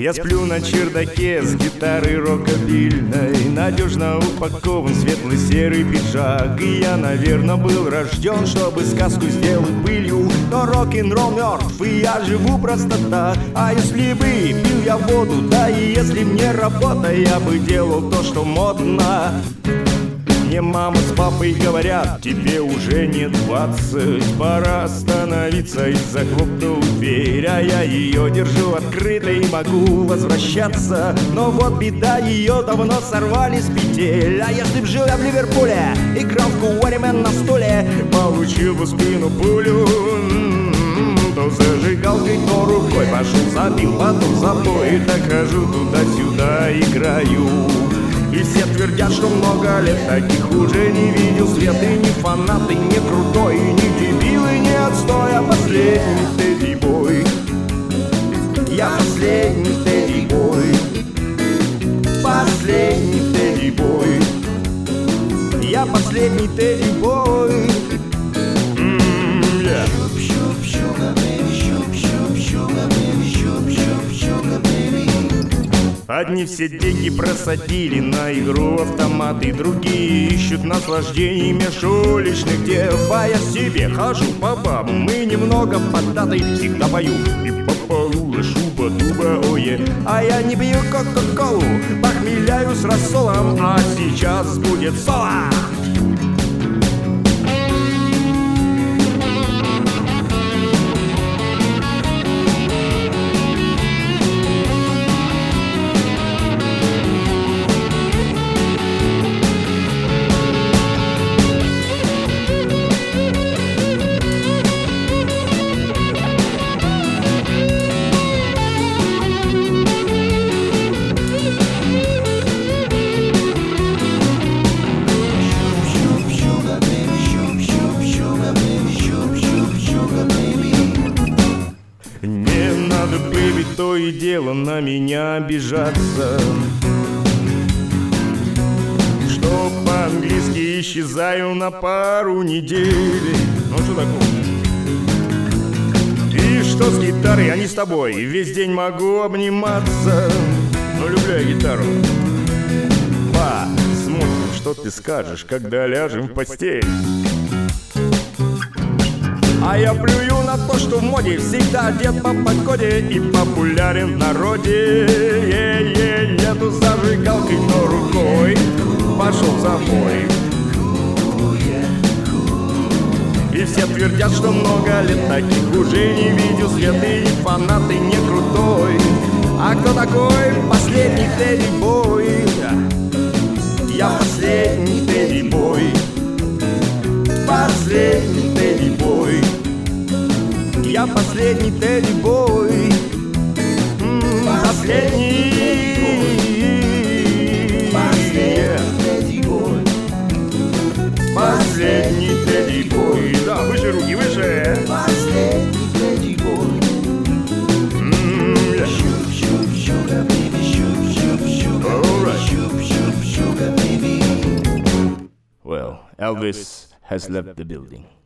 Я сплю на чердаке с гитарой рокобильной, надежно упакован светлый серый пиджак. И я, наверное, был рожден, чтобы сказку сделать былью. Но рок-н-ролл мертв, и я живу просто так. А если бы пил я воду, да и если мне работа, я бы делал то, что модно. Мне мама с папой говорят: тебе уже не 20, пора остановиться, и захлопнуть дверь. А я ее держу открытой и могу возвращаться. Но вот беда, ее давно сорвали с петель. А если б жил я в Ливерпуле, играл в Quarrymen на стуле, получил бы в спину пулю, то зажигалкой, то рукой пошел, забил, потом забой. Так хожу туда-сюда, играю. И все твердят, что много лет таких уже не видел свет. И не фанат, и не крутой, и не дебил, и не отстой, а последний тедди-бой. Я последний тедди-бой. Последний тедди-бой. Я последний тедди-бой. Одни все деньги просадили на игру в автомат, и другие ищут наслаждений меж уличных дев. А я себе хожу по бабам и немного податой всегда пою. И по полу шуба-дуба, ое. А я не пью кока-колу, похмеляю с рассолом, а сейчас будет соло. Бэйби, то и дело на меня обижаться, что по-английски исчезаю на пару недель. Ну что такое? И что с гитарой, а не с тобой, весь день могу обниматься. Но люблю я гитару. Посмотрим, что ты скажешь, когда ляжем в постель. А я плюю на то, что в моде всегда одет по погоде и популярен в народе. Еду зажигалкой, но рукой пошел за мной. И все твердят, что много лет таких уже не видел свет. И не фанат, и не крутой. А кто такой последний тедди-бой? Я последний тедди-бой. Последний тедди-бой. Я последний тедди-бой. Последний. Последний тедди-бой. Да, выше руки, выше. Последний тедди-бой. Well, Elvis has left the building.